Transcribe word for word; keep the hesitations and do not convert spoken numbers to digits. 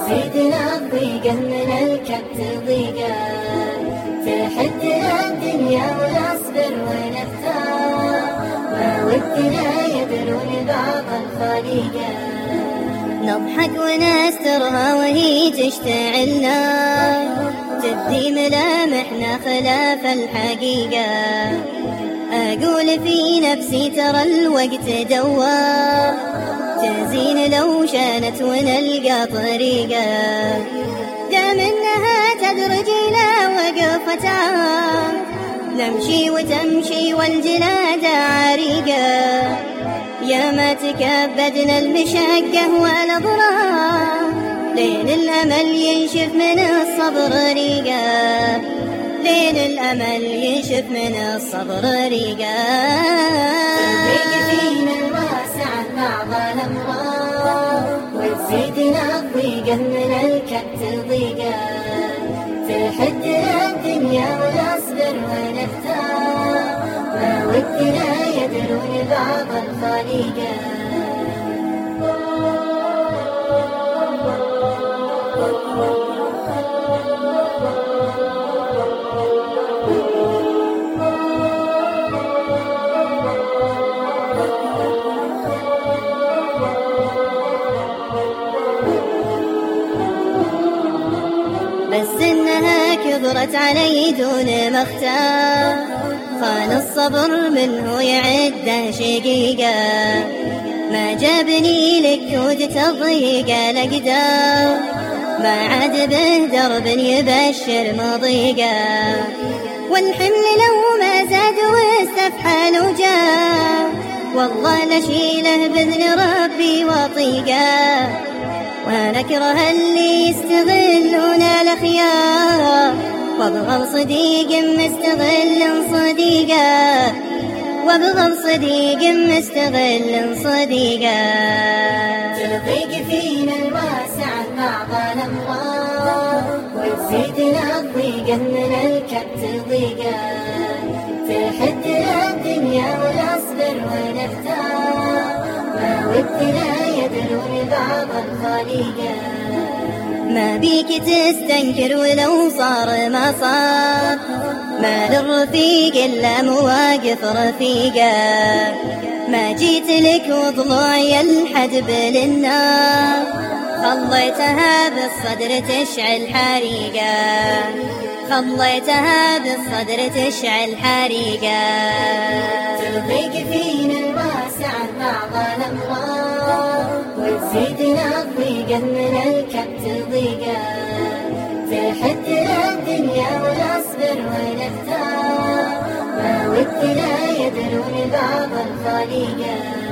وتزيدنا الضيقة من الكبت ضيقة، تحدنا الدنيا ونصبر ونختار، ما ودنا يدرون بعض الخليقة. نضحك ونسترها وهي تشتعل نار، تبدي ملامحنا خلاف الحقيقة. أقول في نفسي ترى الوقت دوار، تزين لو شانت ونلقى طريقة. دام انها تدرج الى وقفتها، نمشي وتمشي والجلاد عريقة. يا ما تكبدنا المشقة والأضرار، لين الأمل ينشف من الصبر ريقة، لين الأمل ينشف من الصبر ريقة. تضيق فينا الواسع بعض الأمراض، وتزيدنا الضيقة من الكبت ضيقة، تحدنا الدنيا ونصبر ونختار، ما ودنا يدرون بعض الخليقة. بس انها كبرت علي دون ما اختار، خان الصبر منه يعده شقيقة. ما جابني لكود تضيق الأقدار، ما عاد به درب يبشر مضيقة. والحمل لو ما زاد واستفحل وجاء، والله لشيله بإذن ربي وطيقة. ونكره اللي يستغلون الأخيار، وابغى صديق مستغل صديقه، وابغى صديق مستغل صديقه. تضيق فينا الواسع بعض الأمراض، وتزيدنا الضيقة من الكبت ضيقة، تحدنا الدنيا ونصبر ونختار، ما ودنا يدرون بعض الخليقة. ما بيك تستنكر ولو صار ما صار، ما للرفيق إلا مواقف رفيقة. ما جيت لك وضلوعي الحدب للنار، خليتها بالصدر تشعل حريقة، خليتها بالصدر تشعل حريقة. تضيق فينا الواسع بعض الأمراض، وتزيدنا الضيقة من الكبت ضيقة، تحدنا الدنيا ونصبر ونختار، ما ودنا يدرون بعض الخليقة.